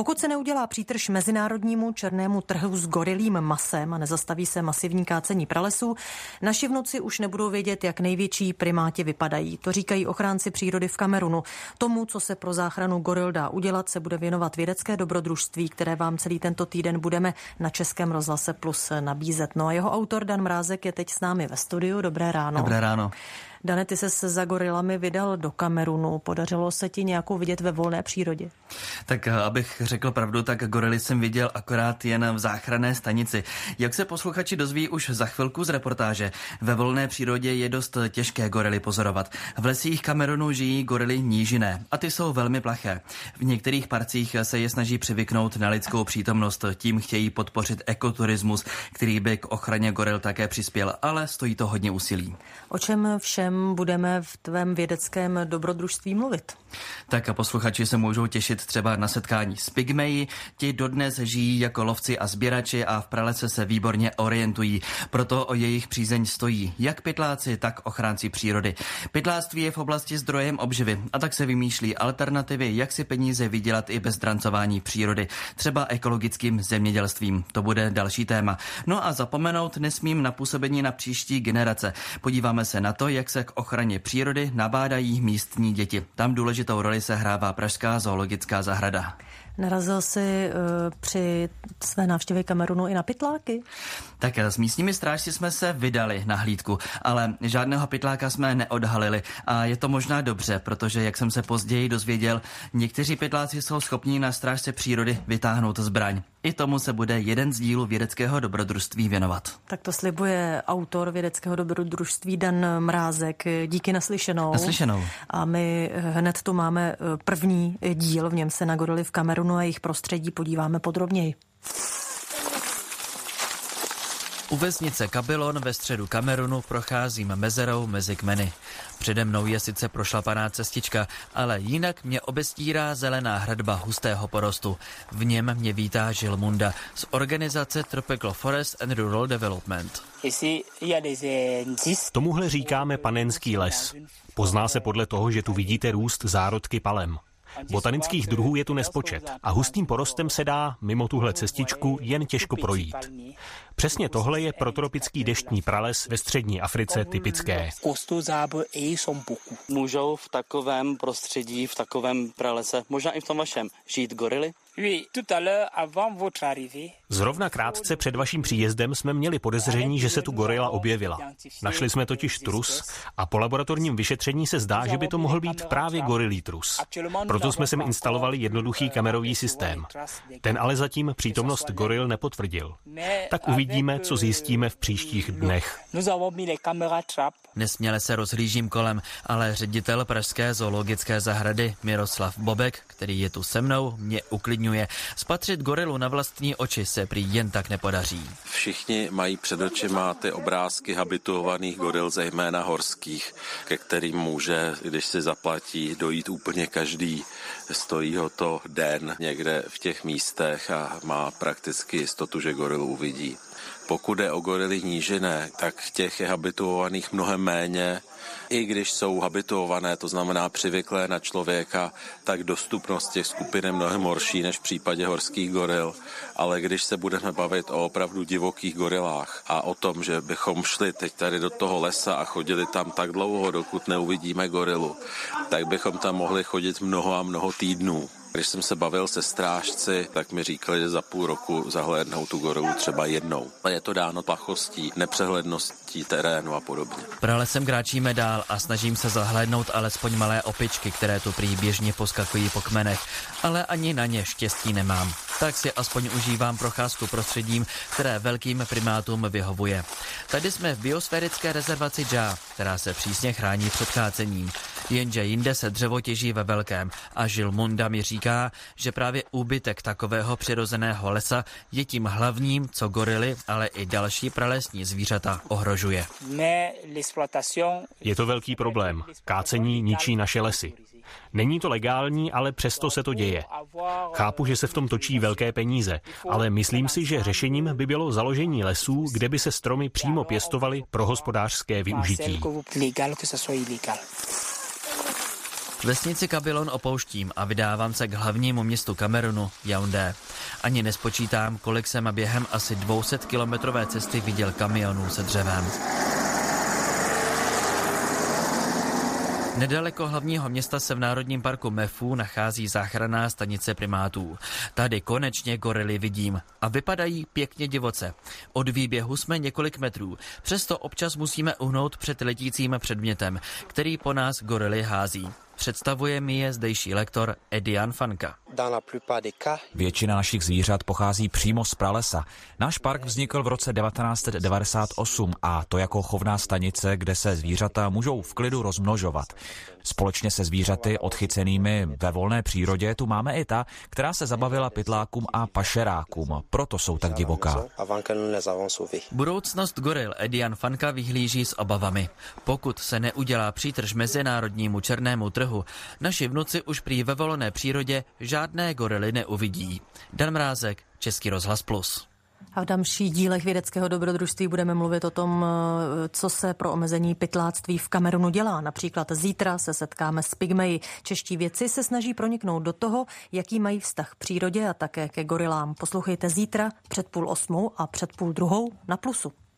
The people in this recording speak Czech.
Pokud se neudělá přítrž mezinárodnímu černému trhu s gorilím masem a nezastaví se masivní kácení pralesů, naši vnuci už nebudou vědět, jak největší primáti vypadají. To říkají ochránci přírody v Kamerunu. Tomu, co se pro záchranu goril dá udělat, se bude věnovat vědecké dobrodružství, které vám celý tento týden budeme na Českém rozhlase Plus nabízet. No a jeho autor Dan Mrázek je teď s námi ve studiu. Dobré ráno. Dobré ráno. Dane, ty ses za gorilami vydal do Kamerunu. Podařilo se ti nějakou vidět ve volné přírodě? Tak abych řekl pravdu, tak gorily jsem viděl akorát jen v záchranné stanici. Jak se posluchači dozví už za chvilku z reportáže, ve volné přírodě je dost těžké gorily pozorovat. V lesích Kamerunu žijí gorily nížiné a ty jsou velmi plaché. V některých parcích se je snaží přivyknout na lidskou přítomnost, tím chtějí podpořit ekoturismus, který by k ochraně goril také přispěl, ale stojí to hodně úsilí. O čem všem budeme v tvém vědeckém dobrodružství mluvit? Tak a posluchači se můžou těšit třeba na setkání s pygmeji. Ti dodnes žijí jako lovci a sběrači a v pralese se výborně orientují. Proto o jejich přízeň stojí jak pytláci, tak ochránci přírody. Pytláctví je v oblasti zdrojem obživy a tak se vymýšlí alternativy, jak si peníze vydělat i bez drancování přírody. Třeba ekologickým zemědělstvím. To bude další téma. No a zapomenout nesmím na působení na příští generace. Podíváme se na to, jak se k ochraně přírody nabádají místní děti. Tam důležitou roli sehrává Pražská zoologická zahrada. Narazil jsi při své návštěvě Kamerunu i na pytláky? Tak s místními strážci jsme se vydali na hlídku, ale žádného pytláka jsme neodhalili a je to možná dobře, protože jak jsem se později dozvěděl, někteří pytláci jsou schopní na strážce přírody vytáhnout zbraň. I tomu se bude jeden z dílů vědeckého dobrodružství věnovat. Tak to slibuje autor vědeckého dobrodružství Dan Mrázek. Díky naslyšenou. Naslyšenou. A my hned tu máme první díl, v něm se na gorily v Kamerunu a jejich prostředí podíváme podrobněji. U vesnice Kabilon ve středu Kamerunu procházím mezerou mezi kmeny. Přede mnou je sice prošlapaná cestička, ale jinak mě obestírá zelená hradba hustého porostu. V něm mě vítá Žil Munda z organizace Tropical Forest and Rural Development. Tomuhle říkáme panenský les. Pozná se podle toho, že tu vidíte růst zárodky palem. Botanických druhů je tu nespočet a hustým porostem se dá mimo tuhle cestičku jen těžko projít. Přesně tohle je protropický deštní prales ve střední Africe typické. Můžou v takovém prostředí, v takovém pralese, možná i v tom vašem, žít gorily? Zrovna krátce před vaším příjezdem jsme měli podezření, že se tu gorila objevila. Našli jsme totiž trus a po laboratorním vyšetření se zdá, že by to mohl být právě gorilí trus. Proto jsme sem instalovali jednoduchý kamerový systém. Ten ale zatím přítomnost goril nepotvrdil. Tak uvidíme, co zjistíme v příštích dnech. Nesměle se rozhlížím kolem, ale ředitel Pražské zoologické zahrady Miroslav Bobek, který je tu se mnou, mě uklidňuje. Spatřit gorilu na vlastní oči se prý jen tak nepodaří. Všichni mají před očima ty obrázky habituovaných goril, zejména horských, ke kterým může, když si zaplatí, dojít úplně každý. Stojí ho to den někde v těch místech a má prakticky jistotu, že gorilu uvidí. Pokud je o gorily nížiné, tak těch je habituovaných mnohem méně. I když jsou habituované, to znamená přivyklé na člověka, tak dostupnost těch skupin je mnohem horší než v případě horských goril. Ale když se budeme bavit o opravdu divokých gorilách a o tom, že bychom šli teď tady do toho lesa a chodili tam tak dlouho, dokud neuvidíme gorilu, tak bychom tam mohli chodit mnoho a mnoho týdnů. Když jsem se bavil se strážci, tak mi říkali, že za půl roku zahlédnou tu gorilu třeba jednou. A je to dáno plachostí, nepřehledností terénu a podobně. Pralesem kráčíme dál a snažím se zahlédnout alespoň malé opičky, které tu prý běžně poskakují po kmenech, ale ani na ně štěstí nemám. Tak si aspoň užívám procházku prostředím, které velkým primátům vyhovuje. Tady jsme v biosférické rezervaci Džá, která se přísně chrání před kácením. Jenže jinde se dřevo těží ve velkém a Žil Munda mi říká, že právě úbytek takového přirozeného lesa je tím hlavním, co gorily, ale i další pralesní zvířata ohrožuje. Je to velký problém. Kácení ničí naše lesy. Není to legální, ale přesto se to děje. Chápu, že se v tom točí velké peníze, ale myslím si, že řešením by bylo založení lesů, kde by se stromy přímo pěstovaly pro hospodářské využití. Vesnici Kabilon opouštím a vydávám se k hlavnímu městu Kamerunu, Yaoundé. Ani nespočítám, kolik jsem během asi 200-kilometrové cesty viděl kamionů se dřevem. Nedaleko hlavního města se v národním parku Mefu nachází záchranná stanice primátů. Tady konečně gorily vidím a vypadají pěkně divoce. Od výběhu jsme několik metrů, přesto občas musíme uhnout před letícím předmětem, který po nás gorily hází. Představuje mi je zdejší lektor Edian Fanka. Většina našich zvířat pochází přímo z pralesa. Náš park vznikl v roce 1998 a to jako chovná stanice, kde se zvířata můžou v klidu rozmnožovat. Společně se zvířaty odchycenými ve volné přírodě tu máme i ta, která se zabavila pytlákům a pašerákům. Proto jsou tak divoká. Budoucnost goril Edian Fanka vyhlíží s obavami. Pokud se neudělá přítrž mezinárodnímu černému trhu, naši vnuci už prý ve volné přírodě žádné gorily neuvidí. Dan Mrázek, Český rozhlas Plus. A v dalších dílech vědeckého dobrodružství budeme mluvit o tom, co se pro omezení pytláctví v Kamerunu dělá. Například zítra se setkáme s pygmeji. Čeští vědci se snaží proniknout do toho, jaký mají vztah k přírodě a také ke gorilám. Poslouchejte zítra před 7:30 a před 7:30 na Plusu.